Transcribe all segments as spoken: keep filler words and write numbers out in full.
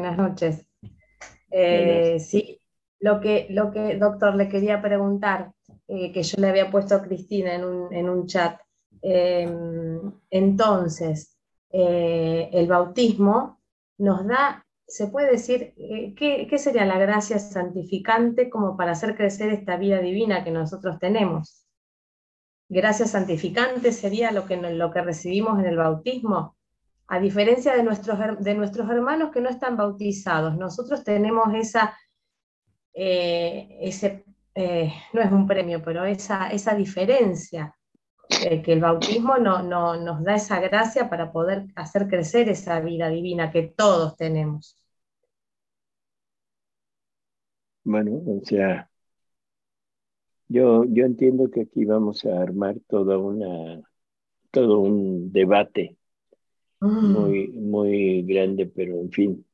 buenas noches. Buenas. Eh, sí, lo que, lo que, doctor, le quería preguntar, eh, que yo le había puesto a Cristina en un, en un chat. Eh, entonces, eh, el bautismo nos da, se puede decir, eh, ¿qué, qué sería la gracia santificante como para hacer crecer esta vida divina que nosotros tenemos? Gracia santificante sería lo que, lo que recibimos en el bautismo. A diferencia de nuestros, de nuestros hermanos que no están bautizados, nosotros tenemos esa, eh, ese, eh, no es un premio, pero esa, esa diferencia, eh, que el bautismo no, no, nos da esa gracia para poder hacer crecer esa vida divina que todos tenemos. Bueno, o sea, yo, yo entiendo que aquí vamos a armar toda una, todo un debate Mm, muy, muy grande, pero en fin,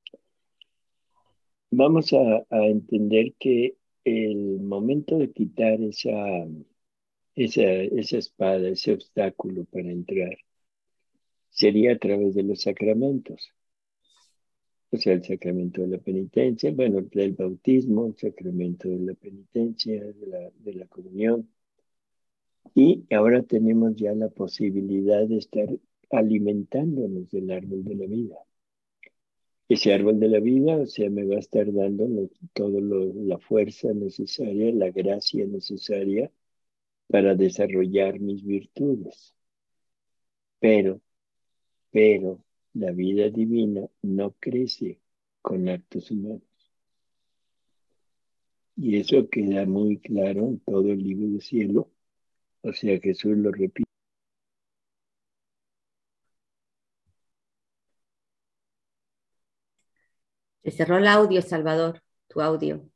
vamos a, a entender que el momento de quitar esa, esa, esa espada, ese obstáculo para entrar, sería a través de los sacramentos. O sea, el sacramento de la penitencia, bueno, el bautismo, el sacramento de la penitencia, de la, de la comunión. Y ahora tenemos ya la posibilidad de estar alimentándonos del árbol de la vida. Ese árbol de la vida, o sea, me va a estar dando lo, todo lo, la fuerza necesaria, la gracia necesaria para desarrollar mis virtudes. Pero, pero, la vida divina no crece con actos humanos. Y eso queda muy claro en todo el libro del cielo. O sea, Jesús lo repite. Se cerró el audio, Salvador, tu audio.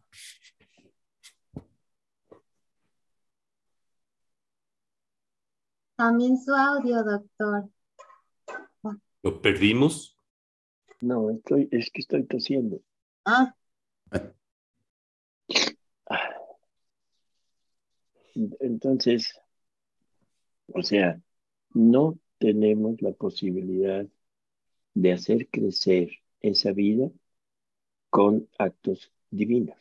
También su audio, doctor. ¿Lo perdimos? No, estoy, es que estoy tosiendo. Ah, Entonces, o sea, no tenemos la posibilidad de hacer crecer esa vida con actos divinos.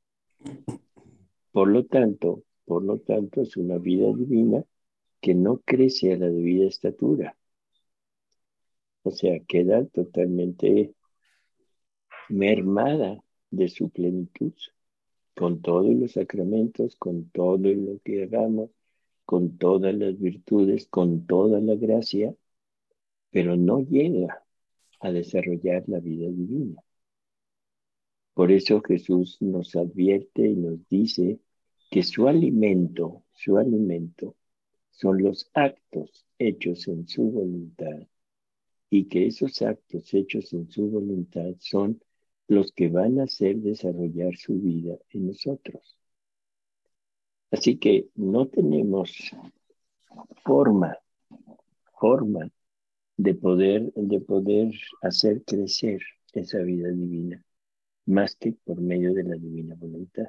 Por lo tanto, por lo tanto, es una vida divina que no crece a la debida estatura. O sea, queda totalmente mermada de su plenitud, con todos los sacramentos, con todo lo que hagamos, con todas las virtudes, con toda la gracia, pero no llega a desarrollar la vida divina. Por eso Jesús nos advierte y nos dice que su alimento, su alimento son los actos hechos en su voluntad y que esos actos hechos en su voluntad son los que van a hacer desarrollar su vida en nosotros. Así que no tenemos forma, forma de poder, de poder hacer crecer esa vida divina, más que por medio de la divina voluntad.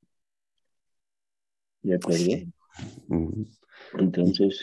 ¿De acuerdo? Sí. Mm. Y Entonces,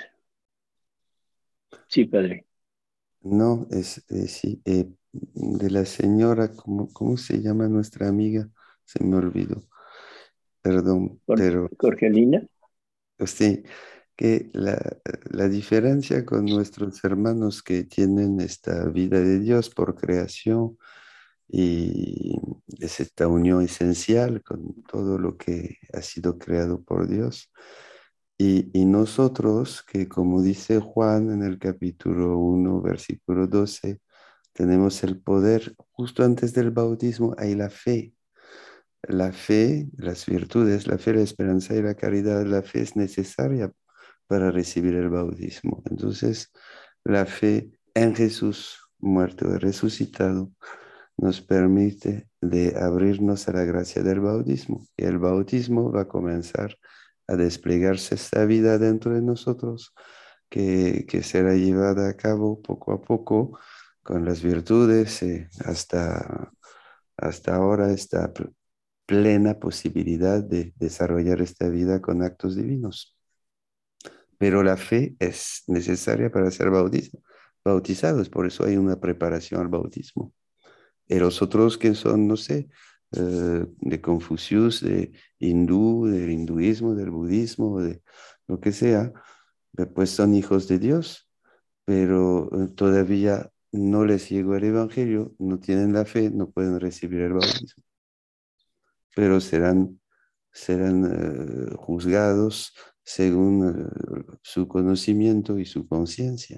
sí, padre. no, es, eh, sí, eh, de la señora, ¿cómo, cómo se llama nuestra amiga? Se me olvidó, perdón, Cor- pero Corgelina, pues sí, que la, la diferencia con nuestros hermanos que tienen esta vida de Dios por creación y es esta unión esencial con todo lo que ha sido creado por Dios. Y, y nosotros, que como dice Juan en el capítulo uno versículo doce tenemos el poder, justo antes del bautismo hay la fe. La fe, las virtudes, la fe, la esperanza y la caridad, la fe es necesaria para recibir el bautismo. Entonces, la fe en Jesús muerto y resucitado nos permite de abrirnos a la gracia del bautismo. Y el bautismo va a comenzar a desplegarse esta vida dentro de nosotros, que, que será llevada a cabo poco a poco con las virtudes, eh, hasta, hasta ahora esta pl- plena posibilidad de desarrollar esta vida con actos divinos. Pero la fe es necesaria para ser bautiz- bautizados, por eso hay una preparación al bautismo. Y los otros que son, no sé, eh, de Confucius, de hindú, del hinduismo, del budismo, de lo que sea, eh, pues son hijos de Dios, pero eh, todavía no les llegó el Evangelio, no tienen la fe, no pueden recibir el bautismo, pero serán, serán eh, juzgados según eh, su conocimiento y su conciencia.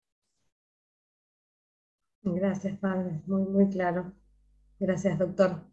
Gracias, padre. Muy, muy claro. Gracias, doctor.